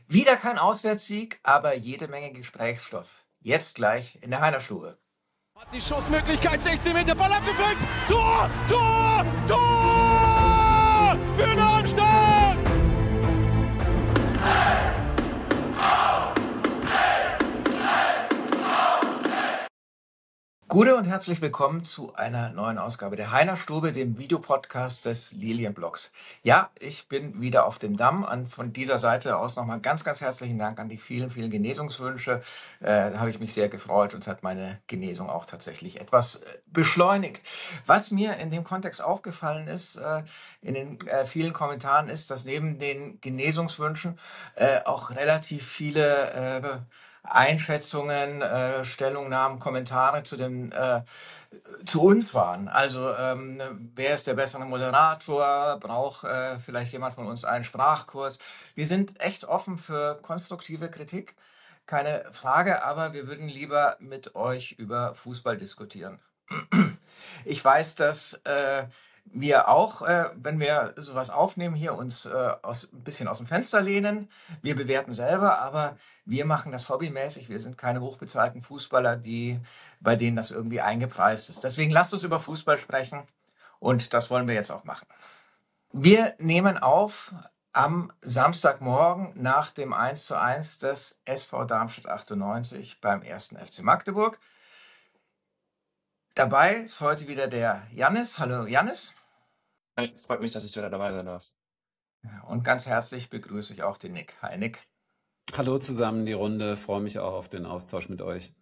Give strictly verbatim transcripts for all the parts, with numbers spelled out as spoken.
Wieder kein Auswärtssieg, aber jede Menge Gesprächsstoff. Jetzt gleich in der Heinerstube. Hat die Schussmöglichkeit, sechzehn Meter, Ball abgefällt. Tor, Tor, Tor für Darmstadt! Gute und herzlich willkommen zu einer neuen Ausgabe der Heinerstube, dem Videopodcast des Lilienblocks. Ja, ich bin wieder auf dem Damm und von dieser Seite aus nochmal ganz, ganz herzlichen Dank an die vielen, vielen Genesungswünsche. Äh, da habe ich mich sehr gefreut und es hat meine Genesung auch tatsächlich etwas äh, beschleunigt. Was mir in dem Kontext aufgefallen ist, äh, in den äh, vielen Kommentaren ist, dass neben den Genesungswünschen äh, auch relativ viele äh, Einschätzungen, äh, Stellungnahmen, Kommentare zu dem äh, zu uns waren. Also ähm, wer ist der bessere Moderator? Braucht äh, vielleicht jemand von uns einen Sprachkurs? Wir sind echt offen für konstruktive Kritik, keine Frage, aber wir würden lieber mit euch über Fußball diskutieren. Ich weiß, dass äh, wir auch, äh, wenn wir sowas aufnehmen, hier uns äh, aus, ein bisschen aus dem Fenster lehnen. Wir bewerten selber, aber wir machen das hobbymäßig. Wir sind keine hochbezahlten Fußballer, die, bei denen das irgendwie eingepreist ist. Deswegen lasst uns über Fußball sprechen und das wollen wir jetzt auch machen. Wir nehmen auf am Samstagmorgen nach dem eins zu eins des S V Darmstadt achtundneunzig beim ersten F C Magdeburg. Dabei ist heute wieder der Jannis. Hallo Jannis. Hi, freut mich, dass ich wieder dabei sein darf. Und ganz herzlich begrüße ich auch den Nick. Hi Nick. Hallo zusammen, die Runde. Freue mich auch auf den Austausch mit euch.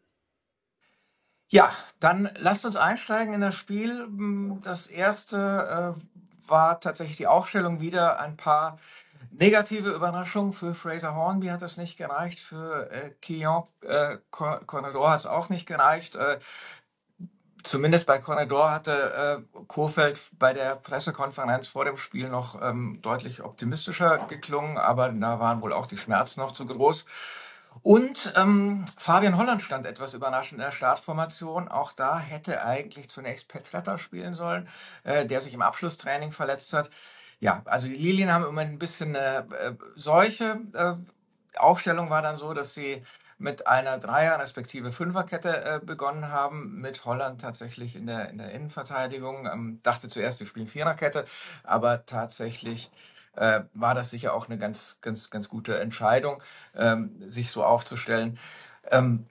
Ja, dann lasst uns einsteigen in das Spiel. Das erste äh, war tatsächlich die Aufstellung wieder. Ein paar negative Überraschungen für Fraser Hornby hat es nicht gereicht. Für äh, Quillon äh, Corredor hat es auch nicht gereicht. Äh, Zumindest bei Corredor hatte äh, Kohfeldt bei der Pressekonferenz vor dem Spiel noch ähm, deutlich optimistischer geklungen, aber da waren wohl auch die Schmerzen noch zu groß. Und ähm, Fabian Holland stand etwas überraschend in der Startformation. Auch da hätte eigentlich zunächst Pat Vetter spielen sollen, äh, der sich im Abschlusstraining verletzt hat. Ja, also die Lilien haben im Moment ein bisschen eine äh, Seuche. Äh, Aufstellung war dann so, dass sie mit einer Dreier- respektive Fünferkette äh, begonnen haben, mit Holland tatsächlich in der, in der Innenverteidigung. Ähm, dachte zuerst, wir spielen Viererkette, aber tatsächlich äh, war das sicher auch eine ganz, ganz, ganz gute Entscheidung, ähm, sich so aufzustellen. Ähm,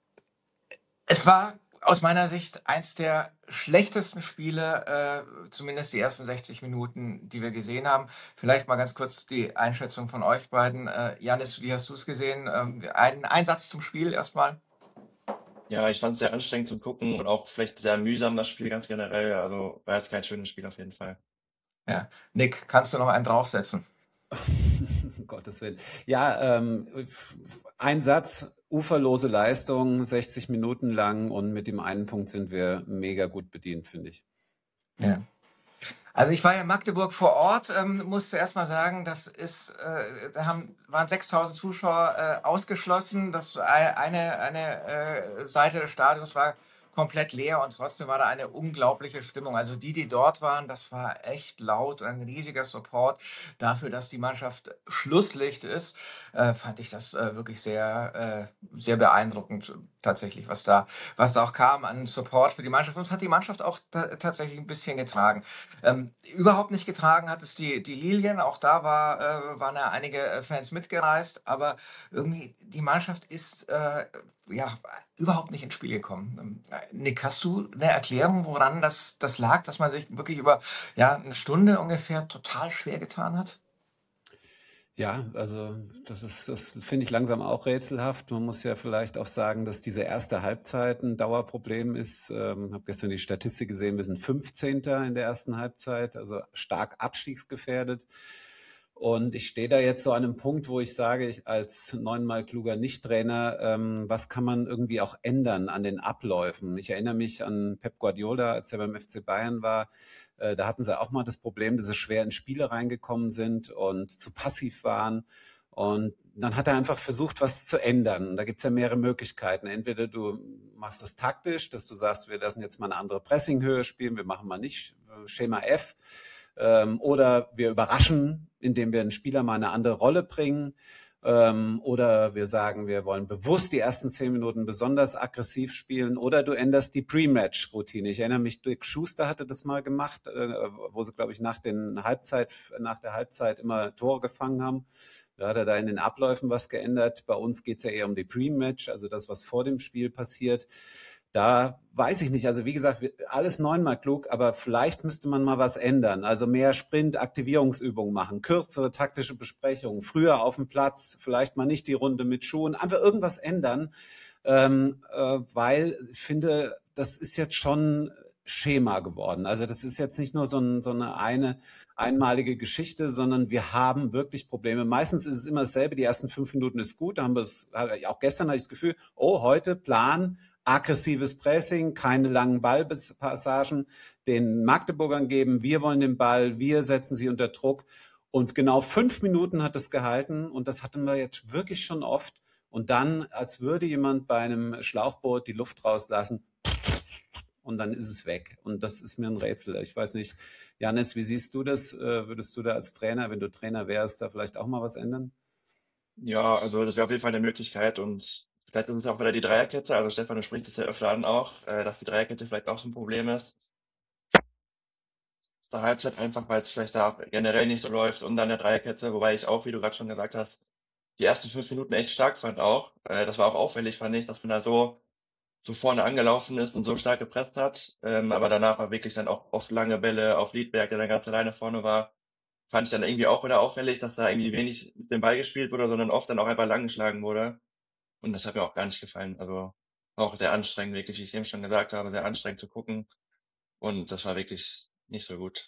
es war aus meiner Sicht eins der schlechtesten Spiele, äh, zumindest die ersten sechzig Minuten, die wir gesehen haben. Vielleicht mal ganz kurz die Einschätzung von euch beiden. Äh, Jannis, wie hast du es gesehen? Ähm, ein, ein Satz zum Spiel erstmal. Ja, ich fand es sehr anstrengend zu gucken und auch vielleicht sehr mühsam, das Spiel ganz generell. Also war jetzt kein schönes Spiel auf jeden Fall. Ja. Nick, kannst du noch einen draufsetzen? Um Gottes Willen. Ja, ähm, ein Satz, uferlose Leistung, sechzig Minuten lang und mit dem einen Punkt sind wir mega gut bedient, finde ich. Ja. Also ich war ja in Magdeburg vor Ort, ähm, musste erst mal sagen, das ist, äh, da haben, waren sechstausend Zuschauer äh, ausgeschlossen. Das eine, eine äh, Seite des Stadions war komplett leer und trotzdem war da eine unglaubliche Stimmung. Also die, die dort waren, das war echt laut, ein riesiger Support dafür, dass die Mannschaft Schlusslicht ist. Äh, fand ich das äh, wirklich sehr, äh, sehr beeindruckend tatsächlich, was da, was da auch kam an Support für die Mannschaft. Und es hat die Mannschaft auch ta- tatsächlich ein bisschen getragen. Ähm, überhaupt nicht getragen hat es die, die Lilien. Auch da war, äh, waren ja einige äh, Fans mitgereist, aber irgendwie die Mannschaft ist äh, ja überhaupt nicht ins Spiel gekommen. Ähm, Nick, hast du eine Erklärung, woran das, das lag, dass man sich wirklich über ja, eine Stunde ungefähr total schwer getan hat? Ja, also das ist, das finde ich langsam auch rätselhaft. Man muss ja vielleicht auch sagen, dass diese erste Halbzeit ein Dauerproblem ist. Ähm, habe gestern die Statistik gesehen, wir sind fünfzehnter in der ersten Halbzeit, also stark abstiegsgefährdet. Und ich stehe da jetzt so an einem Punkt, wo ich sage, ich als neunmal kluger Nicht-Trainer, ähm, was kann man irgendwie auch ändern an den Abläufen? Ich erinnere mich an Pep Guardiola, als er beim F C Bayern war. Äh, da hatten sie auch mal das Problem, dass sie schwer in Spiele reingekommen sind und zu passiv waren. Und dann hat er einfach versucht, was zu ändern. Und da gibt es ja mehrere Möglichkeiten. Entweder du machst es taktisch, dass du sagst, wir lassen jetzt mal eine andere Pressinghöhe spielen, wir machen mal nicht äh, Schema F. Ähm, oder wir überraschen, indem wir einen Spieler mal eine andere Rolle bringen. Ähm, oder wir sagen, wir wollen bewusst die ersten zehn Minuten besonders aggressiv spielen. Oder du änderst die Pre-Match-Routine. Ich erinnere mich, Dirk Schuster hatte das mal gemacht, äh, wo sie, glaube ich, nach, den Halbzeit, nach der Halbzeit immer Tore gefangen haben. Da hat er da in den Abläufen was geändert. Bei uns geht es ja eher um die Pre-Match, also das, was vor dem Spiel passiert. Da weiß ich nicht. Also wie gesagt, alles neunmal klug, aber vielleicht müsste man mal was ändern. Also mehr Sprint-Aktivierungsübungen machen, kürzere taktische Besprechungen, früher auf dem Platz, vielleicht mal nicht die Runde mit Schuhen, einfach irgendwas ändern, ähm, äh, weil ich finde, das ist jetzt schon Schema geworden. Also das ist jetzt nicht nur so, ein, so eine, eine einmalige Geschichte, sondern wir haben wirklich Probleme. Meistens ist es immer dasselbe, die ersten fünf Minuten ist gut, da haben wir es, auch gestern hatte ich das Gefühl, oh, heute Plan, aggressives Pressing, keine langen Ballpassagen, den Magdeburgern geben, wir wollen den Ball, wir setzen sie unter Druck. Und genau fünf Minuten hat es gehalten und das hatten wir jetzt wirklich schon oft. Und dann, als würde jemand bei einem Schlauchboot die Luft rauslassen und dann ist es weg. Und das ist mir ein Rätsel. Ich weiß nicht, Jannis, wie siehst du das? Würdest du da als Trainer, wenn du Trainer wärst, da vielleicht auch mal was ändern? Ja, also das wäre auf jeden Fall eine Möglichkeit und vielleicht ist es auch wieder die Dreierkette. Also Stefan, du sprichst es ja öfter an auch, äh, dass die Dreierkette vielleicht auch so ein Problem ist. Zur Halbzeit einfach, weil es vielleicht da generell nicht so läuft und dann der Dreierkette, wobei ich auch, wie du gerade schon gesagt hast, die ersten fünf Minuten echt stark fand auch. Äh, das war auch auffällig, fand ich, dass man da so so vorne angelaufen ist und so stark gepresst hat. Ähm, aber danach war wirklich dann auch oft lange Bälle auf Liedberg, der dann ganz alleine vorne war. Fand ich dann irgendwie auch wieder auffällig, dass da irgendwie wenig mit dem Ball gespielt wurde, sondern oft dann auch einfach lang geschlagen wurde. Und das hat mir auch gar nicht gefallen. Also auch sehr anstrengend, wirklich, wie ich eben schon gesagt habe, sehr anstrengend zu gucken. Und das war wirklich nicht so gut.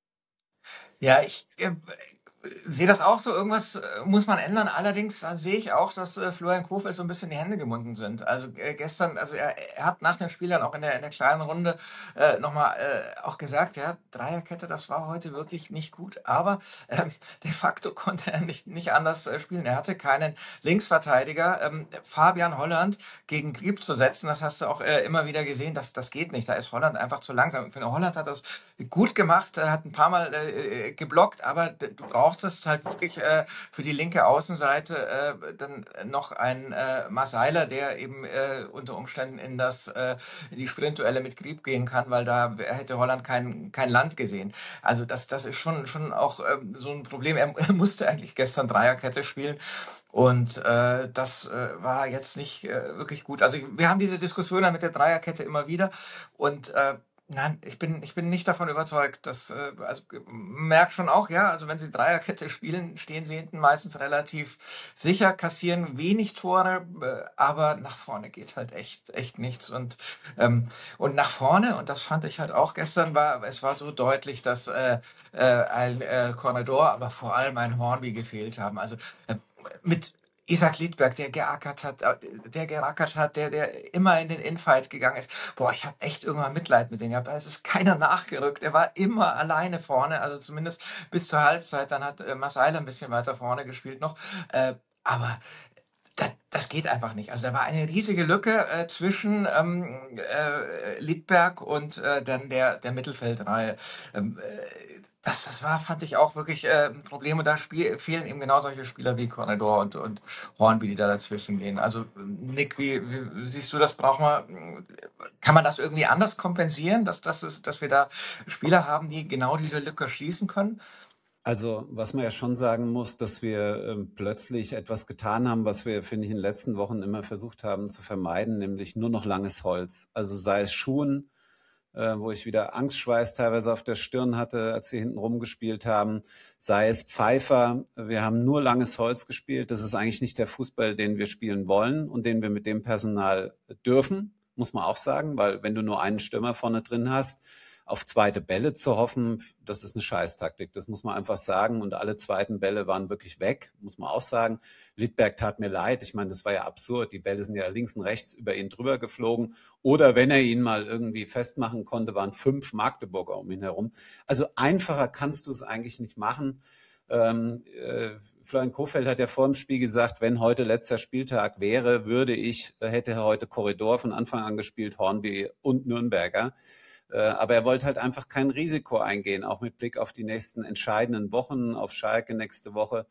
Ja, ich äh, sehe das auch so. Irgendwas äh, muss man ändern. Allerdings äh, sehe ich auch, dass äh, Florian Kohfeldt so ein bisschen die Hände gebunden sind. Also äh, gestern, also er, er hat nach dem Spiel dann auch in der, in der kleinen Runde äh, nochmal äh, auch gesagt, ja, Dreierkette, das war heute wirklich nicht gut. Aber ähm, de facto konnte er nicht, nicht anders äh, spielen. Er hatte keinen Linksverteidiger. Ähm, Fabian Holland gegen Grieb zu setzen, das hast du auch äh, immer wieder gesehen, das, das geht nicht. Da ist Holland einfach zu langsam. Ich finde, Holland hat das gut gemacht, er hat ein paar Mal äh, geblockt, aber d- du brauchst es halt wirklich äh, für die linke Außenseite äh, dann noch ein äh, Marseiler, der eben äh, unter Umständen in das äh, in die Sprintduelle mit Grieb gehen kann, weil da hätte Holland kein kein Land gesehen. Also das das ist schon schon auch ähm, so ein Problem. Er, er musste eigentlich gestern Dreierkette spielen. Und äh, das äh, war jetzt nicht äh, wirklich gut. Also wir haben diese Diskussion mit der Dreierkette immer wieder und äh, nein, ich bin, ich bin nicht davon überzeugt, dass, äh, also merkt schon auch, ja, also wenn sie Dreierkette spielen, stehen sie hinten meistens relativ sicher, kassieren wenig Tore, äh, aber nach vorne geht halt echt, echt nichts. Und, ähm, und nach vorne, und das fand ich halt auch gestern, war, es war so deutlich, dass äh, äh, ein äh, Corredor, aber vor allem ein Hornby gefehlt haben. Also äh, mit Isaac Liedberg, der geackert hat, äh, der gerackert hat, der, der immer in den Infight gegangen ist. Boah, ich habe echt irgendwann Mitleid mit dem gehabt. Es ist keiner nachgerückt. Er war immer alleine vorne, also zumindest bis zur Halbzeit. Dann hat äh, Marseille ein bisschen weiter vorne gespielt noch. Äh, aber das, das geht einfach nicht. Also da war eine riesige Lücke äh, zwischen ähm, äh, Liedberg und äh, dann der, der Mittelfeldreihe. Ähm, äh, das, das war, fand ich auch wirklich äh, ein Problem. Und da spiel, fehlen eben genau solche Spieler wie Corredor und, und Hornby, die da dazwischen gehen. Also Nick, wie, wie siehst du das? Braucht man, kann man das irgendwie anders kompensieren, dass, dass, es, dass wir da Spieler haben, die genau diese Lücke schließen können? Also, was man ja schon sagen muss, dass wir ähm, plötzlich etwas getan haben, was wir, finde ich, in den letzten Wochen immer versucht haben zu vermeiden, nämlich nur noch langes Holz. Also sei es Schuhen, äh, wo ich wieder Angstschweiß teilweise auf der Stirn hatte, als sie hinten rumgespielt haben, sei es Pfeiffer. Wir haben nur langes Holz gespielt. Das ist eigentlich nicht der Fußball, den wir spielen wollen und den wir mit dem Personal dürfen, muss man auch sagen, weil wenn du nur einen Stürmer vorne drin hast, auf zweite Bälle zu hoffen, das ist eine Scheißtaktik, das muss man einfach sagen. Und alle zweiten Bälle waren wirklich weg, muss man auch sagen. Liedberg tat mir leid, ich meine, das war ja absurd. Die Bälle sind ja links und rechts über ihn drüber geflogen. Oder wenn er ihn mal irgendwie festmachen konnte, waren fünf Magdeburger um ihn herum. Also einfacher kannst du es eigentlich nicht machen. Ähm, äh, Florian Kohfeldt hat ja vor dem Spiel gesagt, wenn heute letzter Spieltag wäre, würde ich, hätte er heute Corredor von Anfang an gespielt, Hornby und Nürnberger. Aber er wollte halt einfach kein Risiko eingehen, auch mit Blick auf die nächsten entscheidenden Wochen, auf Schalke nächste Woche.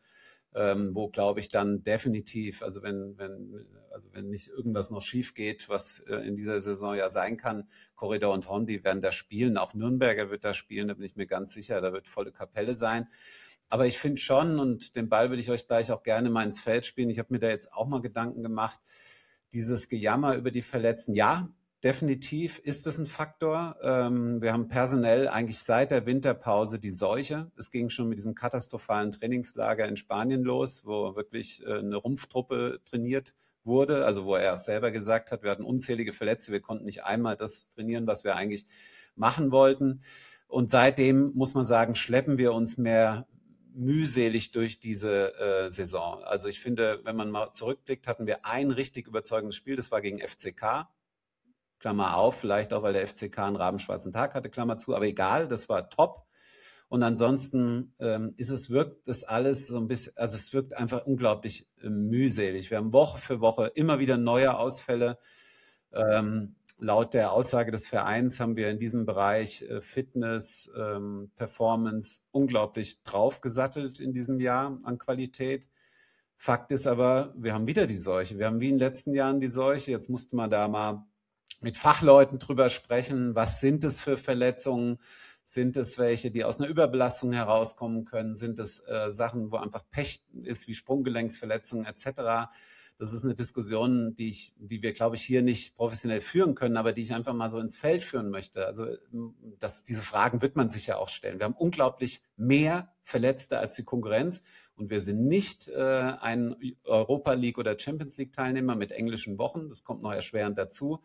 ähm, wo, glaube ich, dann definitiv, also wenn, wenn, also wenn nicht irgendwas noch schief geht, was äh, in dieser Saison ja sein kann, Corridor und Hondi werden da spielen, auch Nürnberger wird da spielen, da bin ich mir ganz sicher, da wird volle Kapelle sein. Aber ich finde schon, und den Ball würde ich euch gleich auch gerne mal ins Feld spielen, ich habe mir da jetzt auch mal Gedanken gemacht, dieses Gejammer über die Verletzten, ja, definitiv ist es ein Faktor. Ähm, wir haben personell eigentlich seit der Winterpause die Seuche. Es ging schon mit diesem katastrophalen Trainingslager in Spanien los, wo wirklich äh, eine Rumpftruppe trainiert wurde, also wo er selber gesagt hat, wir hatten unzählige Verletzte, wir konnten nicht einmal das trainieren, was wir eigentlich machen wollten. Und seitdem, muss man sagen, schleppen wir uns mehr mühselig durch diese äh, Saison. Also ich finde, wenn man mal zurückblickt, hatten wir ein richtig überzeugendes Spiel, das war gegen F C K. Klammer auf, vielleicht auch, weil der F C K einen rabenschwarzen Tag hatte, Klammer zu, aber egal, das war top. Und ansonsten ähm, ist es, wirkt das alles so ein bisschen, also es wirkt einfach unglaublich äh, mühselig. Wir haben Woche für Woche immer wieder neue Ausfälle. Ähm, laut der Aussage des Vereins haben wir in diesem Bereich äh, Fitness, ähm, Performance unglaublich draufgesattelt in diesem Jahr an Qualität. Fakt ist aber, wir haben wieder die Seuche. Wir haben wie in den letzten Jahren die Seuche. Jetzt musste man da mal mit Fachleuten drüber sprechen. Was sind es für Verletzungen? Sind es welche, die aus einer Überbelastung herauskommen können? Sind es äh, Sachen, wo einfach Pech ist, wie Sprunggelenksverletzungen et cetera? Das ist eine Diskussion, die ich, die wir, glaube ich, hier nicht professionell führen können, aber die ich einfach mal so ins Feld führen möchte. Also das, diese Fragen wird man sich ja auch stellen. Wir haben unglaublich mehr Verletzte als die Konkurrenz und wir sind nicht äh, ein Europa League oder Champions League Teilnehmer mit englischen Wochen. Das kommt noch erschwerend dazu.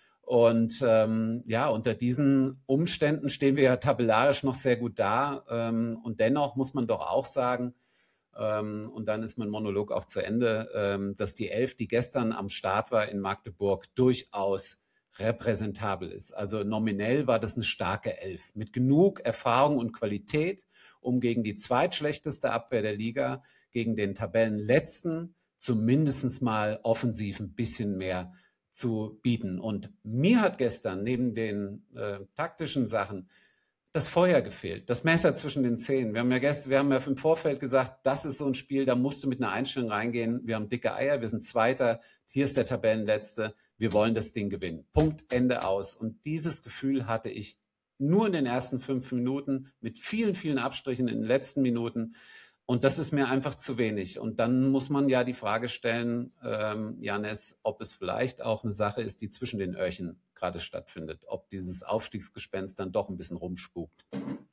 Und ähm, ja, unter diesen Umständen stehen wir ja tabellarisch noch sehr gut da. Ähm, und dennoch muss man doch auch sagen, ähm, und dann ist mein Monolog auch zu Ende, ähm, dass die Elf, die gestern am Start war in Magdeburg, durchaus repräsentabel ist. Also nominell war das eine starke Elf mit genug Erfahrung und Qualität, um gegen die zweitschlechteste Abwehr der Liga, gegen den Tabellenletzten, zumindest mal offensiv ein bisschen mehr zu bieten. Und mir hat gestern neben den äh, taktischen Sachen das Feuer gefehlt, das Messer zwischen den Zähnen. Wir haben ja gestern, wir haben ja im Vorfeld gesagt, das ist so ein Spiel, da musst du mit einer Einstellung reingehen. Wir haben dicke Eier, wir sind Zweiter, hier ist der Tabellenletzte, wir wollen das Ding gewinnen. Punkt, Ende, aus. Und dieses Gefühl hatte ich nur in den ersten fünf Minuten mit vielen, vielen Abstrichen in den letzten Minuten. Und das ist mir einfach zu wenig. Und dann muss man ja die Frage stellen, ähm, Jannes, ob es vielleicht auch eine Sache ist, die zwischen den Öhrchen gerade stattfindet. Ob dieses Aufstiegsgespenst dann doch ein bisschen rumspukt.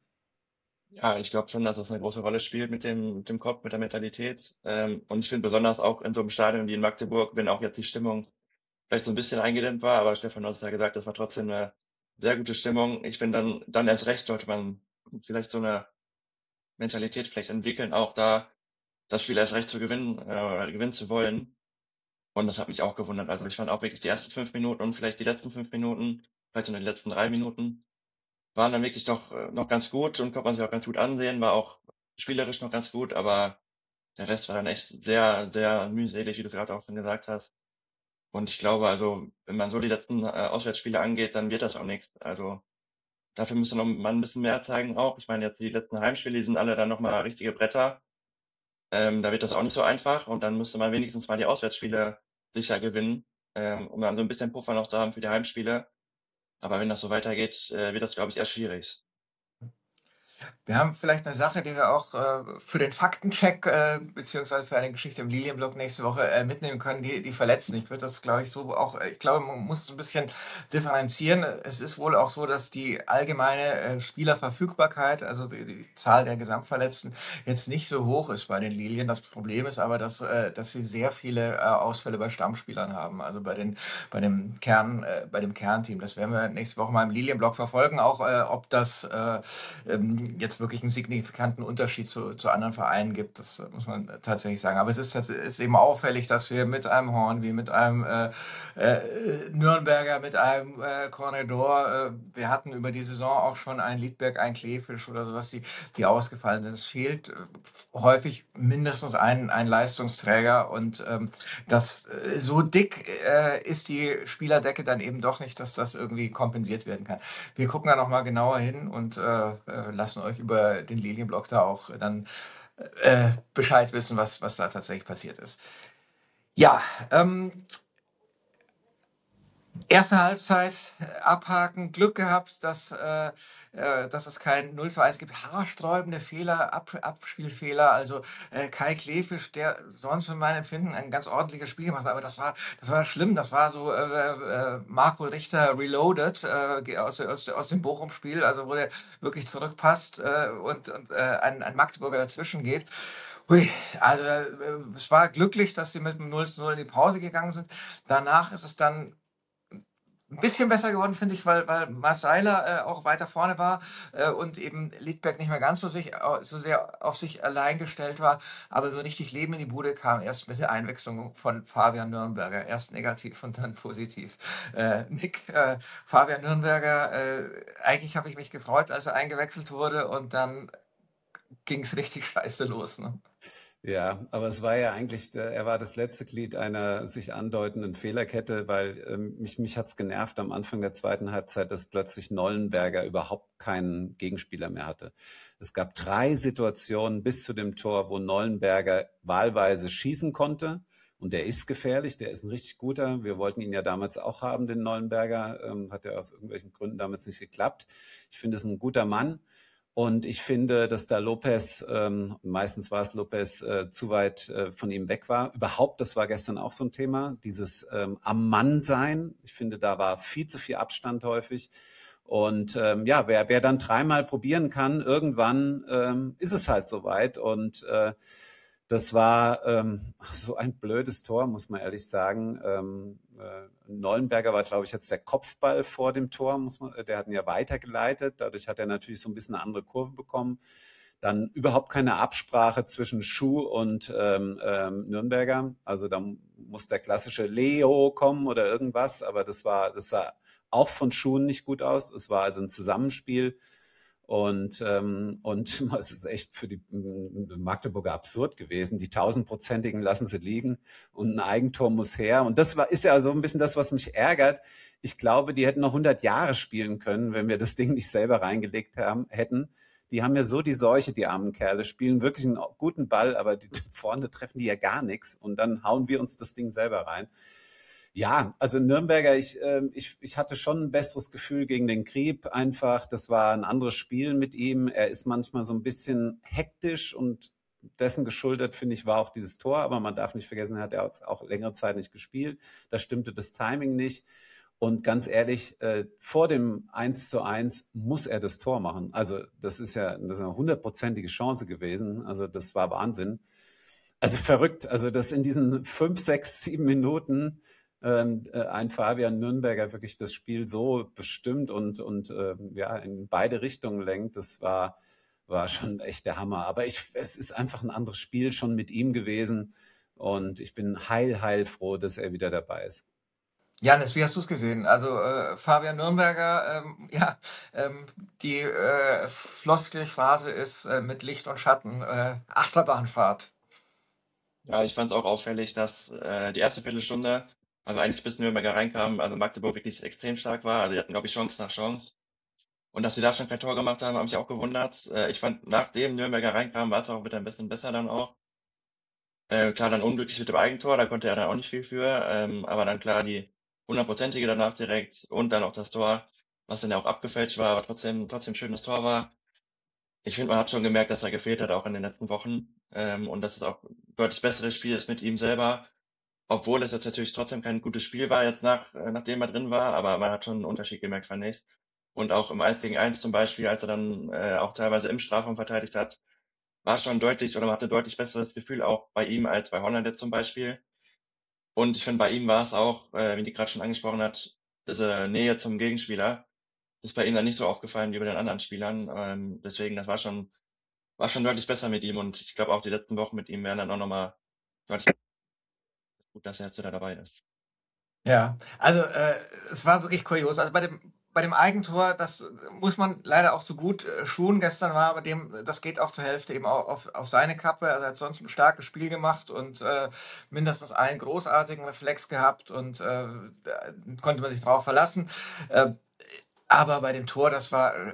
Ja, ich glaube schon, dass das eine große Rolle spielt mit dem, mit dem Kopf, mit der Mentalität. Ähm, und ich finde besonders auch in so einem Stadion wie in Magdeburg, wenn auch jetzt die Stimmung vielleicht so ein bisschen eingedämmt war, aber Stefan hat es ja gesagt, das war trotzdem eine sehr gute Stimmung. Ich finde dann, dann erst recht sollte man vielleicht so eine Mentalität vielleicht entwickeln, auch da das Spiel erst recht zu gewinnen, äh, oder gewinnen zu wollen. Und das hat mich auch gewundert. Also ich fand auch wirklich die ersten fünf Minuten und vielleicht die letzten fünf Minuten, vielleicht in den letzten drei Minuten, waren dann wirklich noch, äh, noch ganz gut und konnte man sich auch ganz gut ansehen, war auch spielerisch noch ganz gut, aber der Rest war dann echt sehr, sehr mühselig, wie du gerade auch schon gesagt hast. Und ich glaube, also, wenn man so die letzten äh, Auswärtsspiele angeht, dann wird das auch nichts. Also dafür müsste noch mal ein bisschen mehr zeigen auch. Ich meine, jetzt die letzten Heimspiele, die sind alle dann nochmal richtige Bretter. Ähm, da wird das auch nicht so einfach und dann müsste man wenigstens mal die Auswärtsspiele sicher gewinnen, ähm, um dann so ein bisschen Puffer noch zu haben für die Heimspiele. Aber wenn das so weitergeht, äh, wird das, glaube ich, eher schwierig. Wir haben vielleicht eine Sache, die wir auch äh, für den Faktencheck äh, beziehungsweise für eine Geschichte im Lilienblog nächste Woche äh, mitnehmen können, die, die Verletzten. Ich würde das, glaube ich, so auch, ich glaube, man muss es ein bisschen differenzieren. Es ist wohl auch so, dass die allgemeine äh, Spielerverfügbarkeit, also die, die Zahl der Gesamtverletzten, jetzt nicht so hoch ist bei den Lilien. Das Problem ist aber, dass, äh, dass sie sehr viele äh, Ausfälle bei Stammspielern haben, also bei, den, bei, dem Kern, äh, bei dem Kernteam. Das werden wir nächste Woche mal im Lilienblog verfolgen, auch äh, ob das äh, ähm, jetzt wirklich einen signifikanten Unterschied zu, zu anderen Vereinen gibt. Das muss man tatsächlich sagen. Aber es ist, ist eben auffällig, dass wir mit einem Horn, wie mit einem äh, äh, Nürnberger, mit einem äh, Corredor, äh, wir hatten über die Saison auch schon ein Liedberg, ein Kleefisch oder sowas, die, die ausgefallen sind. Es fehlt äh, häufig mindestens ein, ein Leistungsträger und ähm, das äh, so dick äh, ist die Spielerdecke dann eben doch nicht, dass das irgendwie kompensiert werden kann. Wir gucken da nochmal genauer hin und äh, lassen euch über den Lilienblog da auch dann äh, Bescheid wissen, was, was da tatsächlich passiert ist. Ja, ähm, erste Halbzeit äh, abhaken, Glück gehabt, dass, äh, äh, dass es kein null zu eins gibt. Haarsträubende Fehler, Ab Abspielfehler. Also äh, Kai Klefisch, der sonst für mein Empfinden ein ganz ordentliches Spiel gemacht hat, aber das war, das war schlimm. Das war so äh, äh, Marco Richter reloaded äh, aus, aus, aus dem Bochum-Spiel, also wo der wirklich zurückpasst äh, und, und äh, ein, ein Magdeburger dazwischen geht. Hui, also äh, es war glücklich, dass sie mit dem null zu null in die Pause gegangen sind. Danach ist es dann ein bisschen besser geworden, finde ich, weil, weil Marceiler äh, auch weiter vorne war äh, und eben Liedberg nicht mehr ganz so, sich, au- so sehr auf sich allein gestellt war. Aber so richtig Leben in die Bude kam erst mit der Einwechslung von Fabian Nürnberger. Erst negativ und dann positiv. Äh, Nick, äh, Fabian Nürnberger, äh, eigentlich habe ich mich gefreut, als er eingewechselt wurde und dann ging es richtig scheiße los. Ne? Ja, aber es war ja eigentlich, äh, er war das letzte Glied einer sich andeutenden Fehlerkette, weil ähm, mich, mich hat's genervt am Anfang der zweiten Halbzeit, dass plötzlich Nollenberger überhaupt keinen Gegenspieler mehr hatte. Es gab drei Situationen bis zu dem Tor, wo Nollenberger wahlweise schießen konnte. Und der ist gefährlich, der ist ein richtig guter. Wir wollten ihn ja damals auch haben, den Nollenberger. Ähm, hat ja aus irgendwelchen Gründen damals nicht geklappt. Ich finde es ein guter Mann. Und ich finde, dass da Lopez, ähm, meistens war es Lopez, äh, zu weit äh, von ihm weg war. Überhaupt, das war gestern auch so ein Thema, dieses ähm, am Mann sein. Ich finde, da war viel zu viel Abstand häufig. Und ähm, ja, wer, wer dann dreimal probieren kann, irgendwann ähm, ist es halt soweit. Und äh, das war ähm, so ein blödes Tor, muss man ehrlich sagen. Ähm, äh, Nollenberger war, glaube ich, jetzt der Kopfball vor dem Tor, muss man, der hat ihn ja weitergeleitet. Dadurch hat er natürlich so ein bisschen eine andere Kurve bekommen. Dann überhaupt keine Absprache zwischen Schuh und ähm, ähm, Nürnberger. Also da muss der klassische Leo kommen oder irgendwas, aber das war, das sah auch von Schuhen nicht gut aus. Es war also ein Zusammenspiel. Und, ähm, und es ist echt für die Magdeburger absurd gewesen. Die tausendprozentigen lassen sie liegen und ein Eigentor muss her. Und das war, ist ja so ein bisschen das, was mich ärgert. Ich glaube, die hätten noch hundert Jahre spielen können, wenn wir das Ding nicht selber reingelegt haben, hätten. Die haben ja so die Seuche, die armen Kerle, spielen wirklich einen guten Ball, aber die, vorne treffen die ja gar nichts. Und dann hauen wir uns das Ding selber rein. Ja, also Nürnberger, ich, äh, ich, ich hatte schon ein besseres Gefühl gegen den Krieb einfach. Das war ein anderes Spiel mit ihm. Er ist manchmal so ein bisschen hektisch und dessen geschuldet, finde ich, war auch dieses Tor. Aber man darf nicht vergessen, er hat ja auch längere Zeit nicht gespielt. Da stimmte das Timing nicht. Und ganz ehrlich, äh, vor dem eins zu eins muss er das Tor machen. Also das ist ja das ist eine hundertprozentige Chance gewesen. Also das war Wahnsinn. Also verrückt. Also das in diesen fünf, sechs, sieben Minuten ähm, äh, ein Fabian Nürnberger wirklich das Spiel so bestimmt und, und ähm, ja, in beide Richtungen lenkt, das war, war schon echt der Hammer. Aber ich, es ist einfach ein anderes Spiel schon mit ihm gewesen und ich bin heil, heil froh, dass er wieder dabei ist. Janis, wie hast du es gesehen? Also äh, Fabian Nürnberger, ähm, ja, ähm, die äh, Floskelphrase ist äh, mit Licht und Schatten, äh, Achterbahnfahrt. Ja, ich fand es auch auffällig, dass äh, die erste Viertelstunde, also eigentlich bis Nürnberger reinkam, also Magdeburg wirklich extrem stark war. Also die hatten, glaube ich, Chance nach Chance. Und dass sie da schon kein Tor gemacht haben, hat mich auch gewundert. Äh, ich fand, nachdem Nürnberger reinkam, war es auch wieder ein bisschen besser dann auch. Äh, klar, dann unglücklich mit dem Eigentor, da konnte er dann auch nicht viel für. Ähm, aber dann klar die hundertprozentige danach direkt und dann auch das Tor, was dann ja auch abgefälscht war, aber trotzdem, trotzdem schönes Tor war. Ich finde, man hat schon gemerkt, dass er gefehlt hat, auch in den letzten Wochen. Ähm, und dass es auch ein deutlich besseres Spiel ist mit ihm selber. Obwohl es jetzt natürlich trotzdem kein gutes Spiel war, jetzt nach, äh, nachdem er drin war, aber man hat schon einen Unterschied gemerkt, fand ich. Und auch im eins gegen eins zum Beispiel, als er dann äh, auch teilweise im Strafraum verteidigt hat, war schon deutlich oder man hatte deutlich besseres Gefühl auch bei ihm als bei Holland jetzt zum Beispiel. Und ich finde, bei ihm war es auch, äh, wie die gerade schon angesprochen hat, diese Nähe zum Gegenspieler. Das ist bei ihm dann nicht so aufgefallen wie bei den anderen Spielern. Ähm, deswegen, das war schon, war schon deutlich besser mit ihm und ich glaube auch die letzten Wochen mit ihm wären dann auch nochmal deutlich gut, dass er jetzt wieder dabei ist. Ja, also äh, es war wirklich kurios. Also bei dem bei dem Eigentor, das muss man leider auch so gut äh, Schuhen gestern war, bei dem, das geht auch zur Hälfte eben auch auf, auf seine Kappe. Also er hat sonst ein starkes Spiel gemacht und äh, mindestens einen großartigen Reflex gehabt und äh, da konnte man sich drauf verlassen. Äh, aber bei dem Tor, das war äh,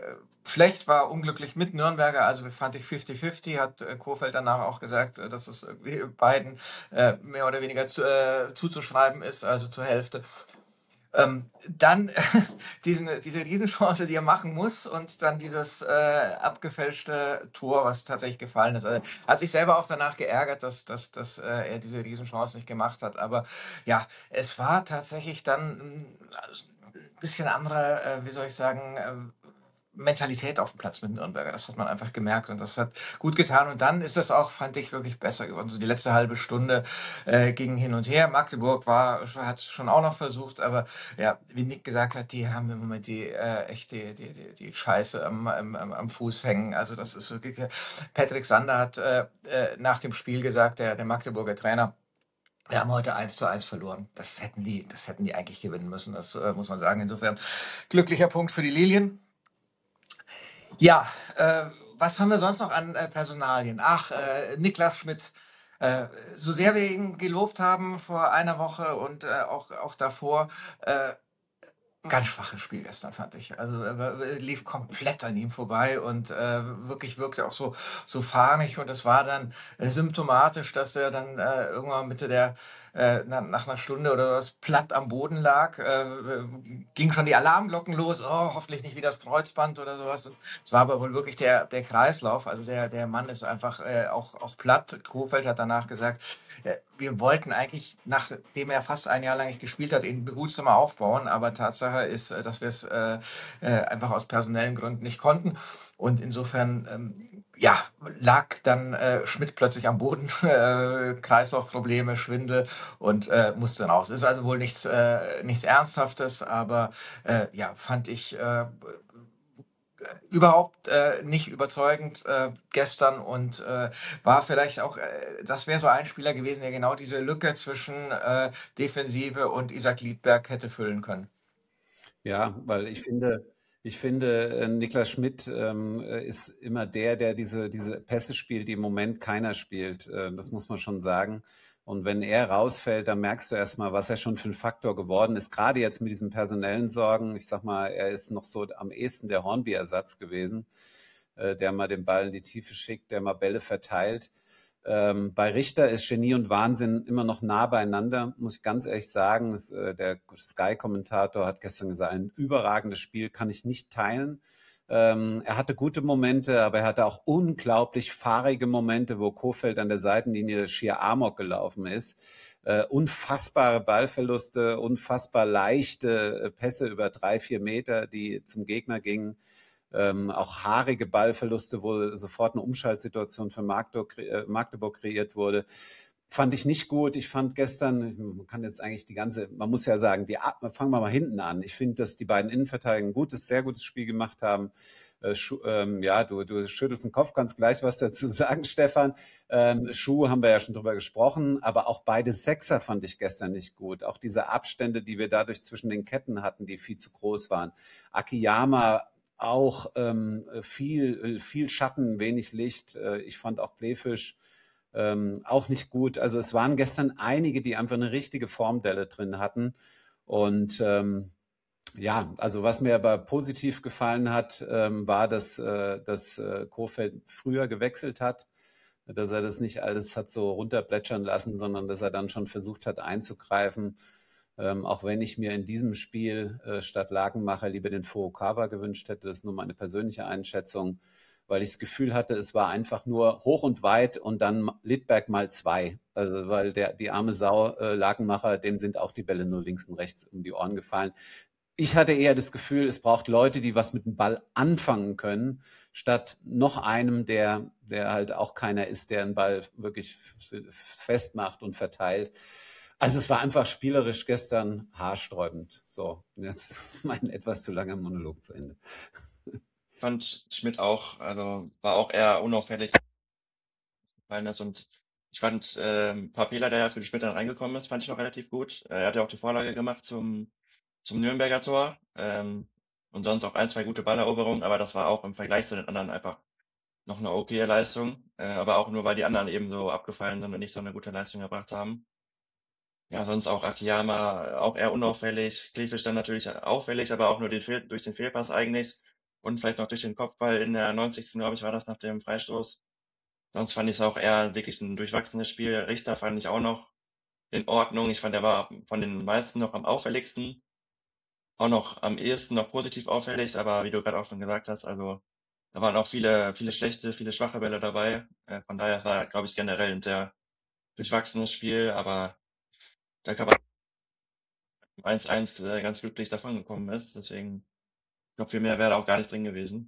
schlecht war, unglücklich mit Nürnberger, also fand ich fifty fifty, hat äh, Kohfeldt danach auch gesagt, äh, dass es irgendwie beiden äh, mehr oder weniger zu, äh, zuzuschreiben ist, also zur Hälfte. Ähm, dann diesen, diese Riesenchance, die er machen muss und dann dieses äh, abgefälschte Tor, was tatsächlich gefallen ist. Also, hat sich selber auch danach geärgert, dass, dass, dass äh, er diese Riesenchance nicht gemacht hat. Aber ja, es war tatsächlich dann ein bisschen andere, äh, wie soll ich sagen, äh, Mentalität auf dem Platz mit Nürnberger. Das hat man einfach gemerkt und das hat gut getan. Und dann ist es auch, fand ich, wirklich besser geworden. So die letzte halbe Stunde äh, ging hin und her. Magdeburg war, hat es schon auch noch versucht, aber ja, wie Nick gesagt hat, die haben im Moment die äh, echt die, die, die, die Scheiße am, am, am Fuß hängen. Also das ist wirklich. Patrick Sander hat äh, äh, nach dem Spiel gesagt, der, der Magdeburger Trainer, wir haben heute eins zu eins verloren. Das hätten die, das hätten die eigentlich gewinnen müssen. Das äh, muss man sagen. Insofern glücklicher Punkt für die Lilien. Ja, äh, was haben wir sonst noch an äh, Personalien? Ach, äh, Niklas Schmidt. Äh, so sehr wir ihn gelobt haben vor einer Woche und äh, auch, auch davor, äh, ganz schwaches Spiel gestern, fand ich. Also er war- er lief komplett an ihm vorbei und äh, wirklich wirkte auch so, so fahrig. Und es war dann äh, symptomatisch, dass er dann äh, irgendwann Mitte der, äh, na, nach einer Stunde oder was platt am Boden lag. Äh, äh, ging schon die Alarmglocken los. Oh, hoffentlich nicht wieder das Kreuzband oder sowas. Und es war aber wohl wirklich der, der Kreislauf. Also der, der Mann ist einfach äh, auch, auch platt. Kohfeldt hat danach gesagt, äh, wir wollten eigentlich, nachdem er fast ein Jahr lang nicht gespielt hat, ihn behutsamer aufbauen, aber Tatsache ist, äh, dass wir es äh, äh, einfach aus personellen Gründen nicht konnten. Und insofern, ähm, ja, lag dann äh, Schmidt plötzlich am Boden, äh, Kreislaufprobleme, Schwindel und äh, musste dann raus. Ist also wohl nichts, äh, nichts Ernsthaftes, aber äh, ja, fand ich äh, überhaupt äh, nicht überzeugend äh, gestern und äh, war vielleicht auch, äh, das wäre so ein Spieler gewesen, der genau diese Lücke zwischen äh, Defensive und Isaac Liedberg hätte füllen können. Ja, weil ich finde, ich finde, äh, Niklas Schmidt ähm, äh, ist immer der, der diese, diese Pässe spielt, die im Moment keiner spielt. Äh, das muss man schon sagen. Und wenn er rausfällt, dann merkst du erstmal, was er schon für ein Faktor geworden ist. Gerade jetzt mit diesen personellen Sorgen. Ich sag mal, er ist noch so am ehesten der Hornby-Ersatz gewesen, äh, der mal den Ball in die Tiefe schickt, der mal Bälle verteilt. Ähm, bei Richter ist Genie und Wahnsinn immer noch nah beieinander, muss ich ganz ehrlich sagen. Das, äh, der Sky-Kommentator hat gestern gesagt, ein überragendes Spiel kann ich nicht teilen. Ähm, er hatte gute Momente, aber er hatte auch unglaublich fahrige Momente, wo Kohfeldt an der Seitenlinie schier Amok gelaufen ist. Äh, unfassbare Ballverluste, unfassbar leichte äh, Pässe über drei, vier Meter, die zum Gegner gingen. Ähm, auch haarige Ballverluste, wo sofort eine Umschaltsituation für Magdeburg, äh, Magdeburg kreiert wurde. Fand ich nicht gut. Ich fand gestern, man kann jetzt eigentlich die ganze, man muss ja sagen, die, fangen wir mal hinten an. Ich finde, dass die beiden Innenverteidiger ein gutes, sehr gutes Spiel gemacht haben. Äh, Schuh, ähm, ja, du, du schüttelst den Kopf, kannst gleich was dazu sagen, Stefan. Ähm, Schuh haben wir ja schon drüber gesprochen, aber auch beide Sechser fand ich gestern nicht gut. Auch diese Abstände, die wir dadurch zwischen den Ketten hatten, die viel zu groß waren. Akiyama auch ähm, viel, viel Schatten, wenig Licht. Äh, ich fand auch Kleefisch ähm, auch nicht gut. Also es waren gestern einige, die einfach eine richtige Formdelle drin hatten. Und ähm, ja, also was mir aber positiv gefallen hat, ähm, war, dass, äh, dass äh, Kohfeldt früher gewechselt hat, dass er das nicht alles hat so runterplätschern lassen, sondern dass er dann schon versucht hat einzugreifen. Ähm, auch wenn ich mir in diesem Spiel äh, statt Lakenmacher lieber den Furukawa gewünscht hätte, das ist nur meine persönliche Einschätzung, weil ich das Gefühl hatte, es war einfach nur hoch und weit und dann Littberg mal zwei. Also weil der die arme Sau äh, Lakenmacher, dem sind auch die Bälle nur links und rechts um die Ohren gefallen. Ich hatte eher das Gefühl, es braucht Leute, die was mit dem Ball anfangen können, statt noch einem, der, der halt auch keiner ist, der den Ball wirklich festmacht und verteilt. Also es war einfach spielerisch gestern haarsträubend. So, jetzt mein etwas zu langer Monolog zu Ende. Fand Schmidt auch, also war auch eher unauffällig gefallen ist und ich fand äh, ein paar Fehler, der für die Schmidt dann reingekommen ist, fand ich noch relativ gut. Äh, er hat ja auch die Vorlage gemacht zum zum Nürnberger Tor ähm, und sonst auch ein, zwei gute Balleroberungen, aber das war auch im Vergleich zu den anderen einfach noch eine okaye Leistung, äh, aber auch nur, weil die anderen eben so abgefallen sind und nicht so eine gute Leistung gebracht haben. Ja, sonst auch Akiyama, auch eher unauffällig. Kleefisch dann natürlich auffällig, aber auch nur den Fehl, durch den Fehlpass eigentlich. und vielleicht noch durch den Kopfball in der neunzigsten glaube ich, war das nach dem Freistoß. Sonst fand ich es auch eher wirklich ein durchwachsenes Spiel. Richter fand ich auch noch in Ordnung. Ich fand, er war von den meisten noch am auffälligsten. Auch noch am ehesten noch positiv auffällig, aber wie du gerade auch schon gesagt hast, also da waren auch viele, viele schlechte, viele schwache Bälle dabei. Äh, von daher war, glaube ich, generell ein sehr durchwachsenes Spiel, aber da kann man eins eins äh, ganz glücklich davon gekommen ist. Deswegen, ich glaube, viel mehr wäre da auch gar nicht drin gewesen.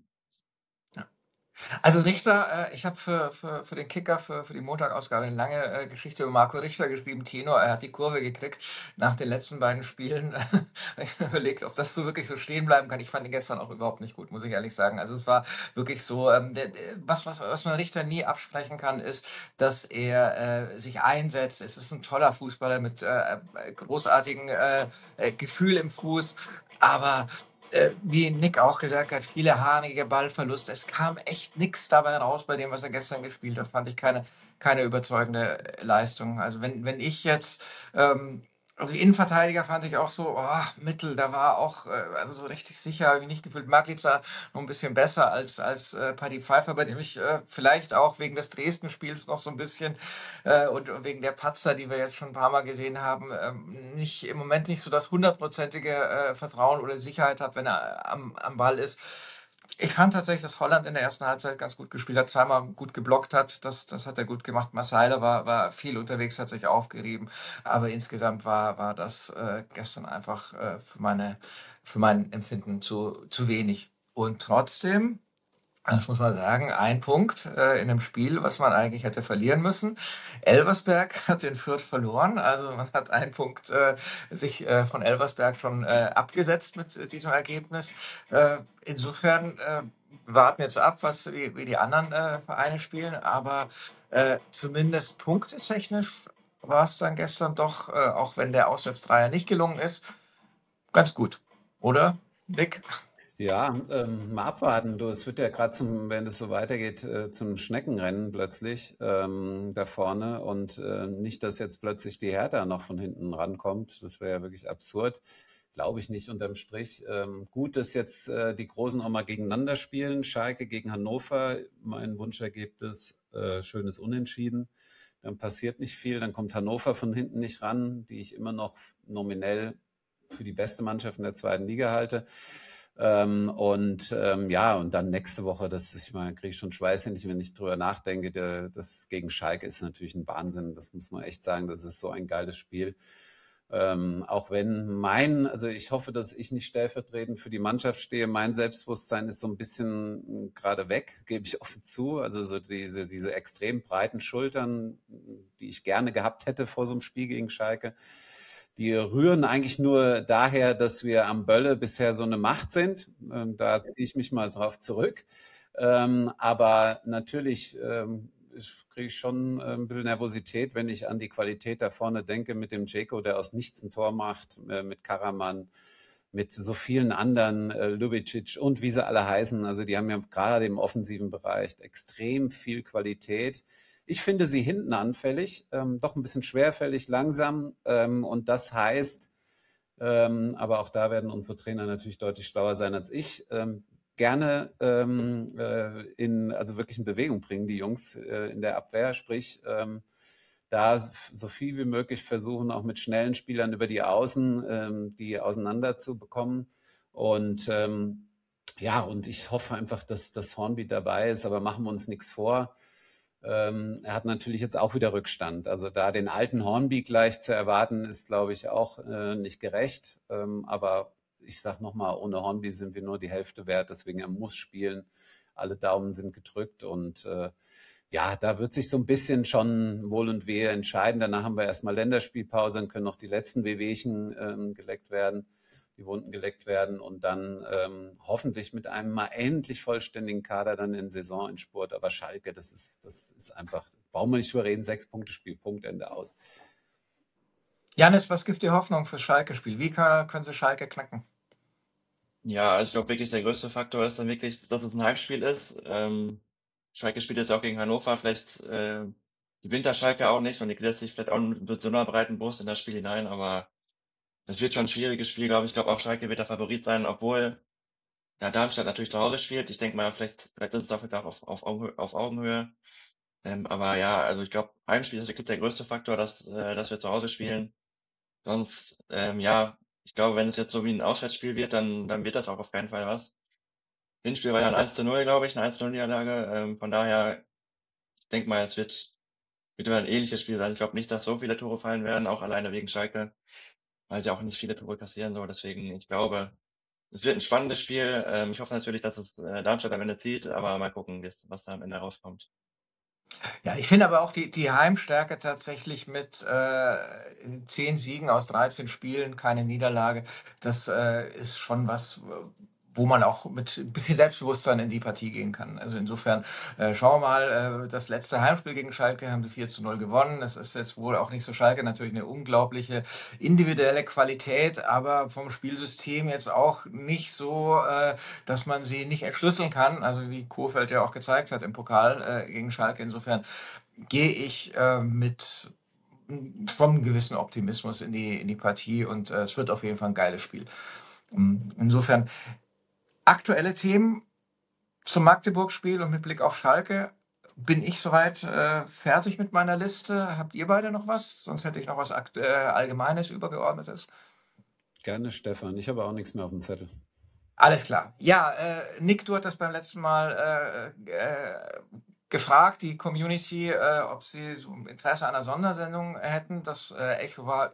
Also Richter, äh, ich habe für, für, für den Kicker, für, für die Montagausgabe eine lange äh, Geschichte über Marco Richter geschrieben. Tino, er hat die Kurve gekriegt nach den letzten beiden Spielen. Ich habe überlegt, ob das so wirklich so stehen bleiben kann. Ich fand ihn gestern auch überhaupt nicht gut, muss ich ehrlich sagen. Also es war wirklich so, ähm, der, der, was, was, was man Richter nie absprechen kann, ist, dass er äh, sich einsetzt. Es ist ein toller Fußballer mit äh, großartigem äh, äh, Gefühl im Fuß, aber äh, wie Nick auch gesagt hat, viele haarige Ballverluste. Es kam echt nichts dabei raus bei dem, was er gestern gespielt hat. Fand ich keine, keine überzeugende Leistung. Also wenn, wenn ich jetzt, ähm, also die Innenverteidiger fand ich auch so, oh, Mittel, da war auch, äh, also so richtig sicher, habe ich nicht gefühlt. Maglic war noch ein bisschen besser als, als äh, Paddy Pfeiffer, bei dem ich äh, vielleicht auch wegen des Dresden-Spiels noch so ein bisschen äh, und wegen der Patzer, die wir jetzt schon ein paar Mal gesehen haben, ähm, nicht im Moment nicht so das hundertprozentige äh, Vertrauen oder Sicherheit hat, wenn er am, am Ball ist. Ich fand tatsächlich, dass Holland in der ersten Halbzeit ganz gut gespielt hat, zweimal gut geblockt hat. Das, das hat er gut gemacht. Marseille war, war viel unterwegs, hat sich aufgerieben. Aber insgesamt war, war das äh, gestern einfach äh, für, meine, für mein Empfinden zu, zu wenig. Und trotzdem, das muss man sagen, ein Punkt äh, in einem Spiel, was man eigentlich hätte verlieren müssen. Elversberg hat den Fürth verloren, also man hat einen Punkt äh, sich äh, von Elversberg schon äh, abgesetzt mit äh, diesem Ergebnis. Äh, insofern äh, warten jetzt ab, was wie, wie die anderen äh, Vereine spielen, aber äh, zumindest punktetechnisch war es dann gestern doch, äh, auch wenn der Auswärtsdreier nicht gelungen ist, ganz gut, oder, Nick? Ja, ähm, mal abwarten. Du, es wird ja gerade zum, wenn es so weitergeht, äh, zum Schneckenrennen plötzlich ähm, da vorne und äh, nicht, dass jetzt plötzlich die Hertha noch von hinten rankommt. Das wäre ja wirklich absurd. Glaube ich nicht unterm Strich. Ähm, gut, dass jetzt äh, die Großen auch mal gegeneinander spielen. Schalke gegen Hannover. Mein Wunschergebnis, äh, schönes Unentschieden. Dann passiert nicht viel. Dann kommt Hannover von hinten nicht ran, die ich immer noch nominell für die beste Mannschaft in der zweiten Liga halte. Ähm, und ähm, ja, und dann nächste Woche, das ist, ich meine, kriege ich schon Schweißhändchen, wenn ich drüber nachdenke. Der, das gegen Schalke ist natürlich ein Wahnsinn. Das muss man echt sagen. Das ist so ein geiles Spiel. Ähm, auch wenn mein, also ich hoffe, dass ich nicht stellvertretend für die Mannschaft stehe. Mein Selbstbewusstsein ist so ein bisschen gerade weg, gebe ich offen zu. Also so diese, diese extrem breiten Schultern, die ich gerne gehabt hätte vor so einem Spiel gegen Schalke, die rühren eigentlich nur daher, dass wir am Bölle bisher so eine Macht sind. Ähm, da ziehe ich mich mal drauf zurück. Ähm, aber natürlich ähm, kriege ich schon ein bisschen Nervosität, wenn ich an die Qualität da vorne denke, mit dem Dzeko, der aus nichts ein Tor macht, äh, mit Karaman, mit so vielen anderen, äh, Lubicic und wie sie alle heißen. Also die haben ja gerade im offensiven Bereich extrem viel Qualität. Ich finde sie hinten anfällig, ähm, doch ein bisschen schwerfällig, langsam. Ähm, und das heißt, ähm, aber auch da werden unsere Trainer natürlich deutlich schlauer sein als ich, ähm, gerne ähm, äh, in, also wirklich in Bewegung bringen, die Jungs äh, in der Abwehr. Sprich, ähm, da so viel wie möglich versuchen, auch mit schnellen Spielern über die Außen, ähm, die auseinander zu bekommen. Und ähm, ja, und ich hoffe einfach, dass das Hornby dabei ist, aber machen wir uns nichts vor. Ähm, er hat natürlich jetzt auch wieder Rückstand. Also da den alten Hornby gleich zu erwarten, ist, glaube ich, auch äh, nicht gerecht. Ähm, aber ich sage nochmal, ohne Hornby sind wir nur die Hälfte wert. Deswegen er muss spielen. Alle Daumen sind gedrückt. Und äh, ja, da wird sich so ein bisschen schon Wohl und Wehe entscheiden. Danach haben wir erstmal Länderspielpause, dann können noch die letzten Wehwehchen ähm, geleckt werden, die Wunden geleckt werden und dann ähm, hoffentlich mit einem mal endlich vollständigen Kader dann in Saisonendspurt. Aber Schalke, das ist, das ist einfach, brauchen wir nicht drüber reden, sechs Punkte Spiel, Punktende aus. Janis, was gibt dir Hoffnung fürs Schalke-Spiel? Wie kann, können sie Schalke knacken? Ja, also ich glaube wirklich, der größte Faktor ist dann wirklich, dass es ein Heimspiel ist. Ähm, Schalke spielt jetzt auch gegen Hannover, vielleicht äh, gewinnt der Schalke auch nicht und die gliedert sich vielleicht auch mit so einer breiten Brust in das Spiel hinein, aber das wird schon ein schwieriges Spiel, glaube ich. Ich glaube auch Schalke wird der Favorit sein, obwohl ja, Darmstadt natürlich zu Hause spielt. Ich denke mal, vielleicht, vielleicht ist es auch wieder auf, auf, Augenhö auf Augenhöhe. Ähm, aber ja, also ich glaube, Heimspiel ist wirklich der größte Faktor, dass, äh, dass wir zu Hause spielen. Sonst, ähm, ja, ich glaube, wenn es jetzt so wie ein Auswärtsspiel wird, dann, dann wird das auch auf keinen Fall was. Hinspiel war ja ein eins zu null, glaube ich, eine eins zu null Niederlage. Ähm, von daher, ich denke mal, es wird, wird wieder ein ähnliches Spiel sein. Ich glaube nicht, dass so viele Tore fallen werden, auch alleine wegen Schalke, weil sie auch nicht viele Tore kassieren, so. Deswegen, ich glaube, es wird ein spannendes Spiel. Ähm, ich hoffe natürlich, dass es äh, Darmstadt am Ende zieht, aber mal gucken, wie's- was da am Ende rauskommt. Ja, ich finde aber auch die, die Heimstärke tatsächlich mit äh, zehn Siegen aus dreizehn Spielen, keine Niederlage, das äh, ist schon was, wo man auch mit ein bisschen Selbstbewusstsein in die Partie gehen kann. Also insofern äh, schauen wir mal, äh, das letzte Heimspiel gegen Schalke haben sie vier zu null gewonnen. Das ist jetzt wohl auch nicht so Schalke, natürlich eine unglaubliche individuelle Qualität, aber vom Spielsystem jetzt auch nicht so, äh, dass man sie nicht entschlüsseln kann. Also wie Kohfeldt ja auch gezeigt hat im Pokal äh, gegen Schalke. Insofern gehe ich äh, mit vom gewissen Optimismus in die, in die Partie und äh, es wird auf jeden Fall ein geiles Spiel. Um, Insofern aktuelle Themen zum Magdeburg-Spiel und mit Blick auf Schalke. Bin ich soweit äh, fertig mit meiner Liste? Habt ihr beide noch was? Sonst hätte ich noch was akt- äh, Allgemeines, Übergeordnetes. Gerne, Stefan. Ich habe auch nichts mehr auf dem Zettel. Alles klar. Ja, äh, Nick, du hattest beim letzten Mal äh, äh, gefragt, die Community, äh, ob sie so Interesse an einer Sondersendung hätten. Das äh, Echo war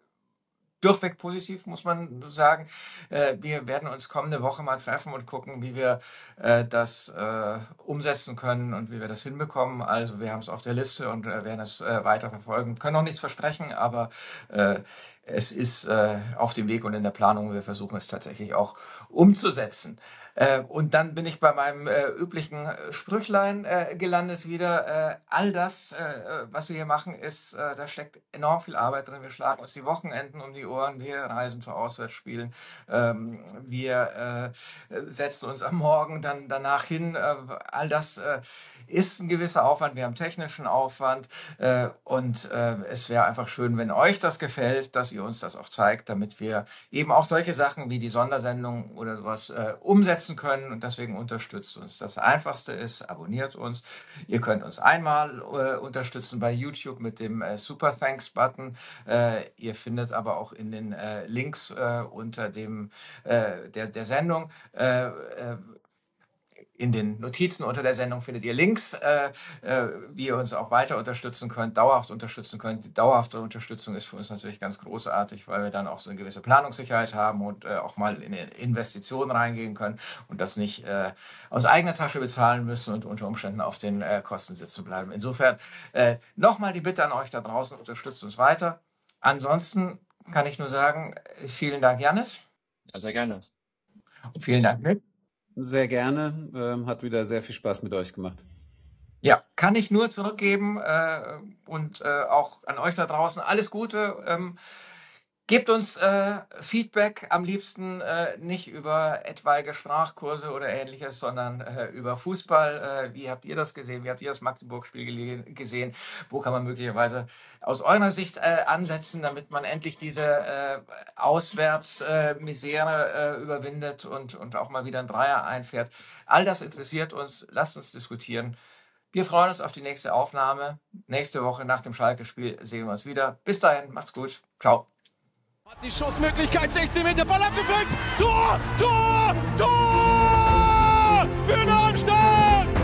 durchweg positiv, muss man sagen. Äh, wir werden uns kommende Woche mal treffen und gucken, wie wir äh, das äh, umsetzen können und wie wir das hinbekommen. Also wir haben es auf der Liste und äh, werden es äh, weiter verfolgen. Können noch nichts versprechen, aber äh, es ist äh, auf dem Weg und in der Planung. Wir versuchen es tatsächlich auch umzusetzen. Äh, und dann bin ich bei meinem äh, üblichen äh, Sprüchlein äh, gelandet wieder. Äh, all das, äh, was wir hier machen, ist, äh, da steckt enorm viel Arbeit drin. Wir schlagen uns die Wochenenden um die Ohren, wir reisen zu Auswärtsspielen, ähm, wir äh, setzen uns am Morgen dann danach hin. Äh, all das äh, ist ein gewisser Aufwand. Wir haben technischen Aufwand äh, und äh, es wäre einfach schön, wenn euch das gefällt, dass ihr uns das auch zeigt, damit wir eben auch solche Sachen wie die Sondersendung oder sowas äh, umsetzen können und deswegen unterstützt uns. Das Einfachste ist, abonniert uns. Ihr könnt uns einmal äh, unterstützen bei YouTube mit dem äh, Super Thanks Button. Äh, ihr findet aber auch in den äh, Links äh, unter dem äh, der, der Sendung äh, äh, in den Notizen unter der Sendung findet ihr Links, äh, äh, wie ihr uns auch weiter unterstützen könnt, dauerhaft unterstützen könnt. Die dauerhafte Unterstützung ist für uns natürlich ganz großartig, weil wir dann auch so eine gewisse Planungssicherheit haben und äh, auch mal in Investitionen reingehen können und das nicht äh, aus eigener Tasche bezahlen müssen und unter Umständen auf den äh, Kosten sitzen bleiben. Insofern äh, nochmal die Bitte an euch da draußen, unterstützt uns weiter. Ansonsten kann ich nur sagen, vielen Dank, Jannis. Ja, sehr gerne. Und vielen Dank, Nick. Sehr gerne. Ähm, hat wieder sehr viel Spaß mit euch gemacht. Ja, kann ich nur zurückgeben äh, und äh, auch an euch da draußen alles Gute. Ähm, gebt uns äh, Feedback, am liebsten äh, nicht über etwaige Sprachkurse oder ähnliches, sondern äh, über Fußball. Äh, wie habt ihr das gesehen? Wie habt ihr das Magdeburg-Spiel gele- gesehen? Wo kann man möglicherweise aus eurer Sicht äh, ansetzen, damit man endlich diese äh, Auswärtsmisere äh, überwindet und, und auch mal wieder ein Dreier einfährt? All das interessiert uns. Lasst uns diskutieren. Wir freuen uns auf die nächste Aufnahme. Nächste Woche nach dem Schalke-Spiel sehen wir uns wieder. Bis dahin, macht's gut. Ciao. Hat die Schussmöglichkeit, sechzehn Meter, Ball abgefällt. Tor, Tor, Tor für Darmstadt!